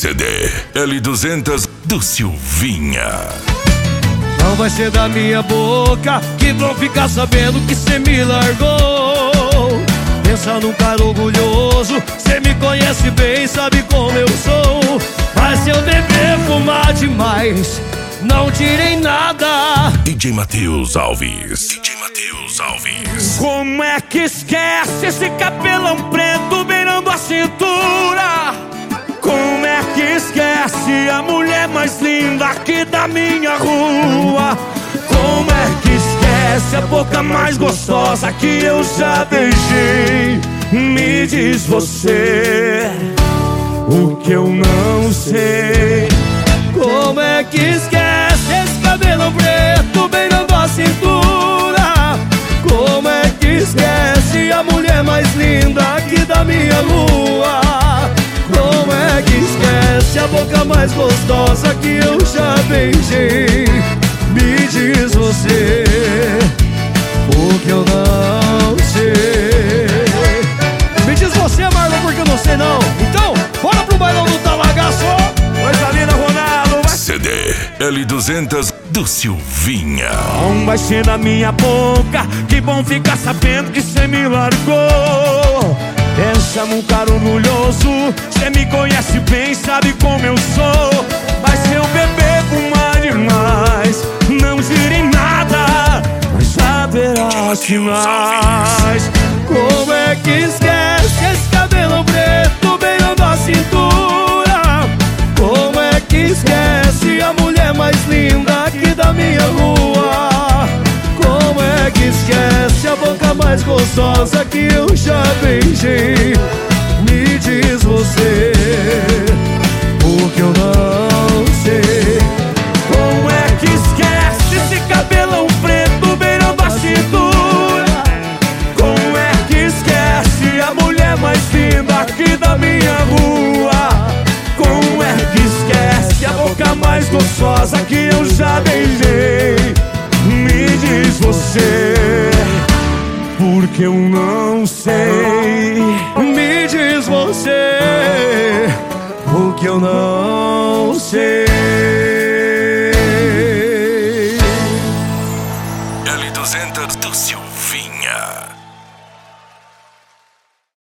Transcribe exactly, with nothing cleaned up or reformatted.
C D L duzentos do Silvinha. Não vai ser da minha boca que vão ficar sabendo que cê me largou. Pensa num cara orgulhoso, cê me conhece bem, sabe como eu sou. Mas se eu beber, fumar demais, não tirei nada. D J Matheus Alves. D J Matheus Alves. Como é que esquece esse cabelão preto beirando a cintura? Como é que esquece a mulher mais linda aqui da minha rua? Como é que esquece a boca mais gostosa que eu já beijei? Me diz você o que eu não sei. Como é que esquece esse cabelo preto beirando a cintura? Como é que esquece a mulher mais linda aqui da minha rua? Como é que esquece a boca mais gostosa que eu já beijei? Me diz você o que eu não sei. Me diz você, Marlon, porque eu não sei não. Então, bora pro bailão do Talagaço. Coisa linda, Ronaldo. Vai. C D L duzentos do Silvinha. Não vai ser na minha boca que vão ficar sabendo que cê me largou. Pensa num cara orgulhoso, cê me conhece bem, sabe como eu sou. Mas se eu beber, fumar demais, não direi nada, mas saberá sinais. Como é que esquece esse cabelo preto beirando a cintura? Como é que esquece a mulher mais linda aqui da minha rua? Como é que esquece a boca mais gostosa que eu já beijei? Me diz você o que eu não sei. Como é que esquece esse cabelão preto beirando a cintura? Como é que esquece a mulher mais linda aqui da minha rua? Como é que esquece a boca mais gostosa que eu já beijei? Me diz você, porque eu não sei. Me diz você o que eu não sei. L duzentos do Silvinha.